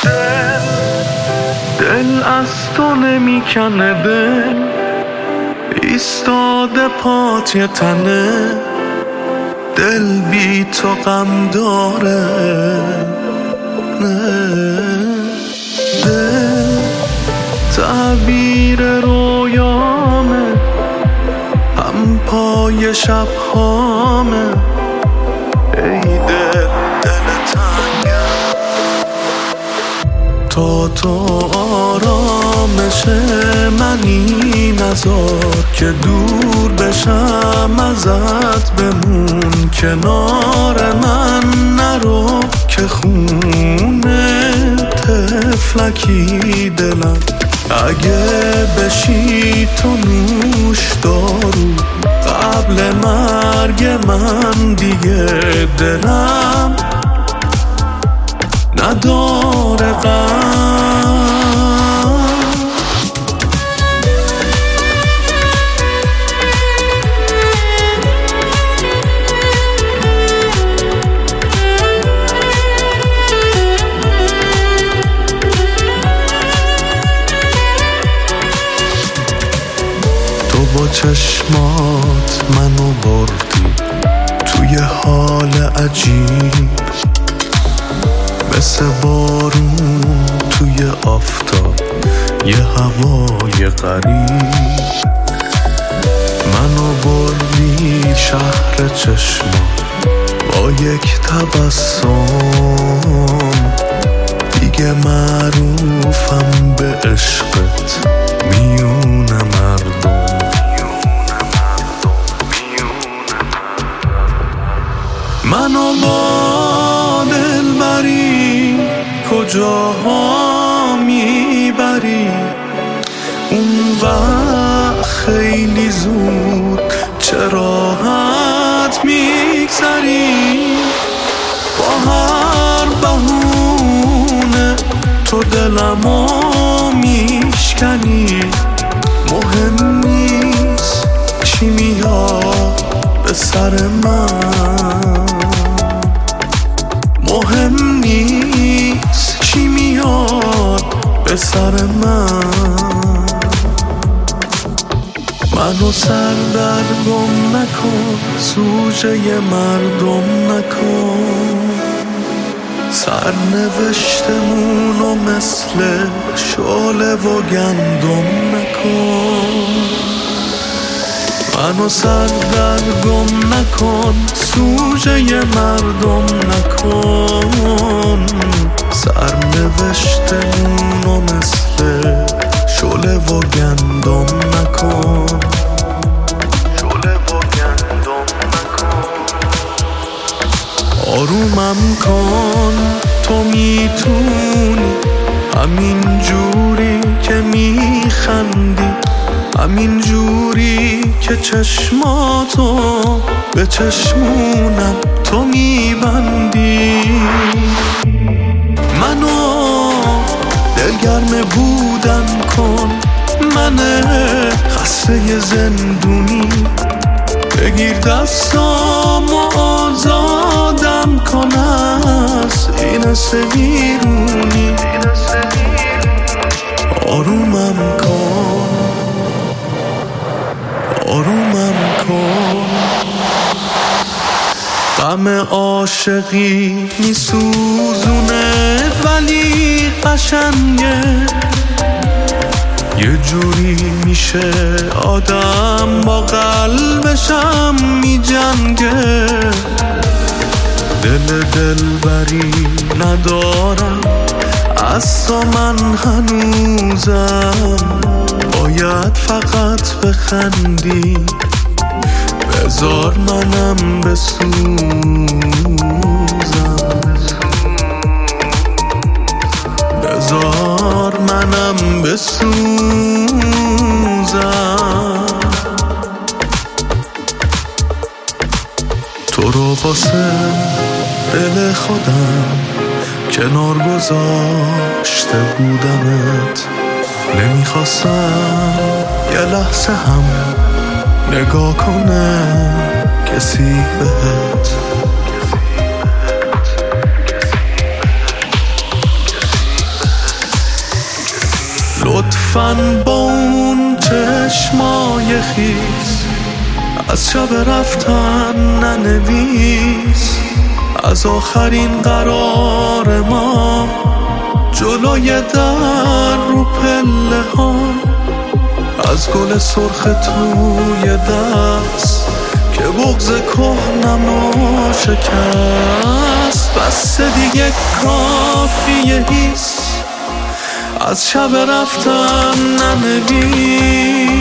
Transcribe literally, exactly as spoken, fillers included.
دل دل از تو نمیکنه، دل ایستاده پات یه تنه، دل بی تو غم داره. نه دل تعبیر رویامه، هم پای شب هامه. ای دل دل تنگم، تا تو آرامش منی، نذار که دور بشم ازت، بمون کنار من، نرو که خونه طفلکی دلم. اگه بشی تو نوش دارو قبل مرگ من، دیگه دلم نداره غم. با چشمات منو بردی توی حال عجیب، مثل بارون توی آفتاب، یه هوای غریب. منو بردی شهر چشمات با یک تبسم، دیگه معروفم به عشقت میون مردم. منو با دلبری کجاها میبری، اون وقت خیلی زود چه راحت میگذری. با هر بهونه تو دلمو میشکنی، مهم نیست چی میاد به سر من، مهم نیست چی میاد به سر من. منو سردرگم نکن، سوژه مردم نکن، سرنوشتمونو مثل شعله و گندم نکن. منو سردرگم نکن، سوژه مردم نکن، سرنوشتمونو مثل شعله و گندم نکن، شعله و گندم نکن. آرومم کن، تو میتونی، همین جوری که میخندی، همین جوری که چشماتو به چشمونم تو میبندی. منو دلگرم بودن کن، من خسته زندونی، بگیر دستام و آزادم کن از این سویرونی. آرومم کن، آرومم کن. غم عاشقی میسوزونه ولی قشنگه، یه جوری میشه آدم با قلبشم میجنگه. دل دلبری ندارم از تو من هنوزم، باید فقط بخندی، بذار منم بسوزم، بذار منم بسوزم. تو رو واسه دل خودم کنار گذاشته بودمت، نمیخواستم یه لحظه هم نگاه کنه کسی بهت. لطفاً با اون چشمای خیس از شب رفتن ننویس. از آخرین قرار ما جلوی در رو پله ها، از گل سرخ توی دست که بغض کهنمو شکست. بس دیگه کافیه هیس، از شب رفتن ننویس.